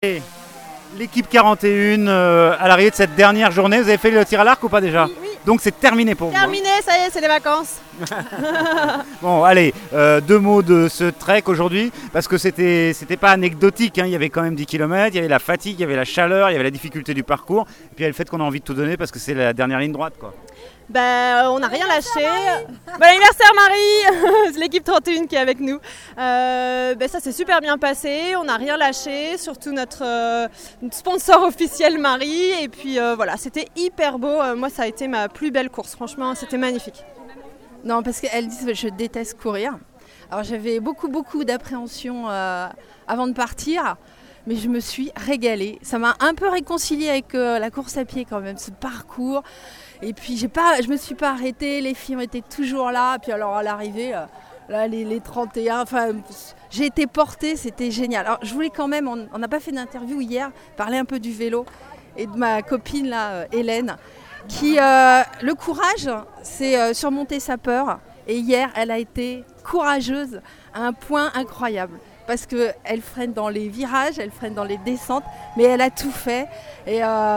Et l'équipe 41 à l'arrivée de cette dernière journée, vous avez fait le tir à l'arc ou pas déjà? Oui. Donc c'est terminé pour vous. Terminé, ça y est, c'est les vacances. Bon, allez, deux mots de ce trek aujourd'hui, parce que c'était pas anecdotique, hein. Il y avait quand même 10 km, il y avait la fatigue, il y avait la chaleur, il y avait la difficulté du parcours, et puis il y a le fait qu'on a envie de tout donner parce que c'est la dernière ligne droite, quoi. On n'a rien lâché. Bon anniversaire Marie. C'est l'équipe 31 qui est avec nous. Ça s'est super bien passé, on n'a rien lâché, surtout notre sponsor officiel Marie. Et puis voilà, c'était hyper beau. Moi, ça a été ma plus belle course, franchement, c'était magnifique. Non, parce qu'elle dit que je déteste courir. Alors j'avais beaucoup d'appréhension avant de partir, mais je me suis régalée. Ça m'a un peu réconciliée avec la course à pied quand même, ce parcours. Et puis je me suis pas arrêtée, les filles ont été toujours là. Puis alors à l'arrivée, là, les 31, j'ai été portée, c'était génial. Alors je voulais quand même, on n'a pas fait d'interview hier, parler un peu du vélo et de ma copine là, Hélène, qui le courage, c'est surmonter sa peur. Et hier, elle a été courageuse à un point incroyable. Parce qu'elle freine dans les virages, elle freine dans les descentes, mais elle a tout fait. Et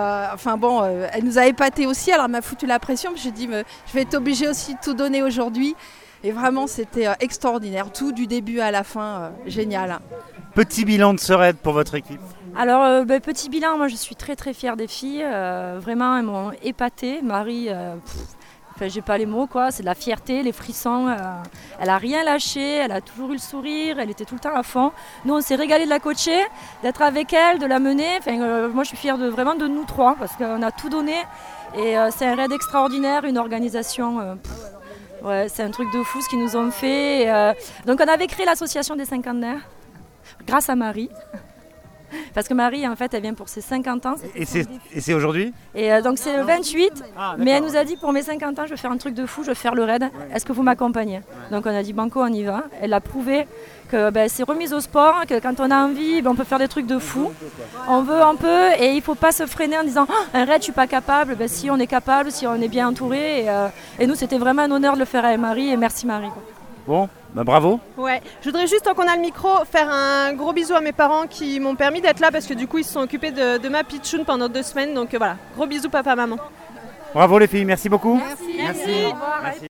elle nous a épatés aussi, alors elle m'a foutu la pression. J'ai dit, je vais être obligée aussi de tout donner aujourd'hui. Et vraiment, c'était extraordinaire. Tout du début à la fin, génial. Petit bilan de ce raid pour votre équipe. Alors, petit bilan, moi je suis très fière des filles. Vraiment, elles m'ont épatée. Marie... j'ai pas les mots, quoi. C'est de la fierté, les frissons. Elle a rien lâché, elle a toujours eu le sourire, elle était tout le temps à fond. Nous, on s'est régalé de la coacher, d'être avec elle, de la mener. Moi, je suis fière vraiment de nous trois parce qu'on a tout donné. Et c'est un raid extraordinaire, une organisation. C'est un truc de fou ce qu'ils nous ont fait. Donc, on avait créé l'association des cinquantenaires grâce à Marie. Parce que Marie, en fait, elle vient pour ses 50 ans. Et c'est aujourd'hui? Et donc c'est le 28, mais elle nous a dit pour mes 50 ans, je vais faire un truc de fou, je vais faire le raid. Est-ce que vous m'accompagnez? Donc on a dit banco, on y va. Elle a prouvé que c'est remise au sport, que quand on a envie, on peut faire des trucs de fou. On veut un peu et il ne faut pas se freiner en disant un raid, je ne suis pas capable. Si on est capable, si on est bien entouré. Et nous, c'était vraiment un honneur de le faire avec Marie et merci Marie. Bon, bravo. Ouais, je voudrais juste, tant qu'on a le micro, faire un gros bisou à mes parents qui m'ont permis d'être là parce que du coup ils se sont occupés de ma pitchoune pendant 2 semaines. Donc voilà, gros bisous papa, maman. Bravo les filles, merci beaucoup. Merci. Merci. Merci.